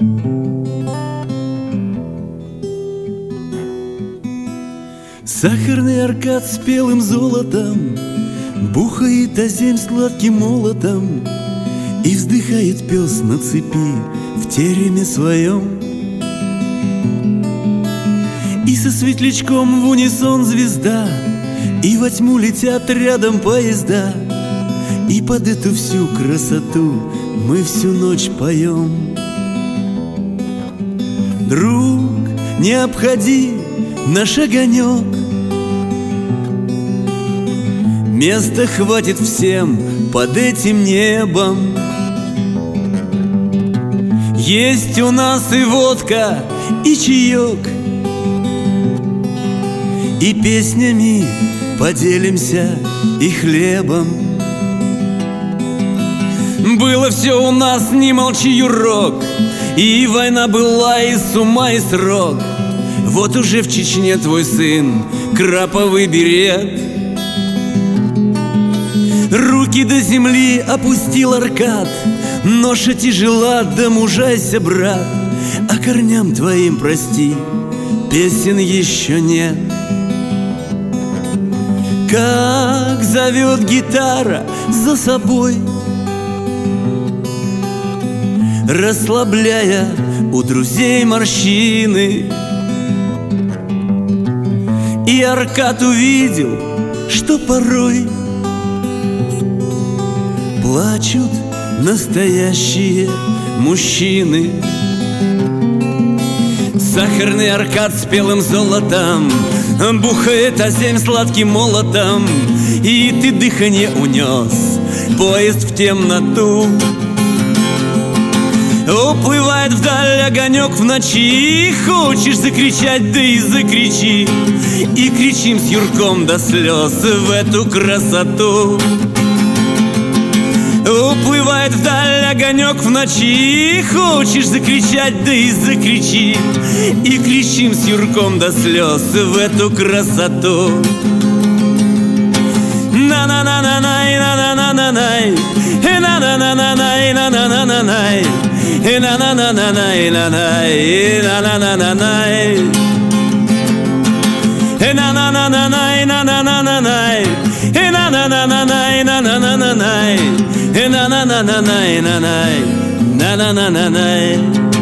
Сахарный Аркад с белым золотом бухает о земь сладким молотом, и вздыхает пес на цепи в тереме своем. И со светлячком в унисон звезда, и во тьму летят рядом поезда, и под эту всю красоту мы всю ночь поем. Друг, не обходи наш огонек, места хватит всем под этим небом. Есть у нас и водка, и чаек, и песнями поделимся, и хлебом. Было все у нас, не молчи, Юрок, и война была, и с ума, и срок. Вот уже в Чечне твой сын краповый берет. Руки до земли опустил Аркад, ноша тяжела, да мужайся, брат. А корням твоим, прости, песен еще нет. Как зовет гитара за собой, расслабляя у друзей морщины. И Аркад увидел, что порой плачут настоящие мужчины. Сахарный Аркад с белым золотом бухает о земь сладким молотом, и ты дыхание унес, поезд в темноту. Уплывает вдаль огонек в ночи, хочешь закричать, да и закричи. И кричим с Юрком до слез в эту красоту. Уплывает вдаль огонек в ночи, хочешь закричать, да и закричи. И кричим с Юрком до слез в эту красоту. На-на-на-на-най, на-на-на-на-най, на-на-на-на-най, на-на-на-на-най, на-на-на-на-най, на-на-на-на-най, на-на-на-на-най, на-на-на-на-най, на-на-на-на-най, на-на-на-на-най, на-на-на-на-най, на-на-на-на-най.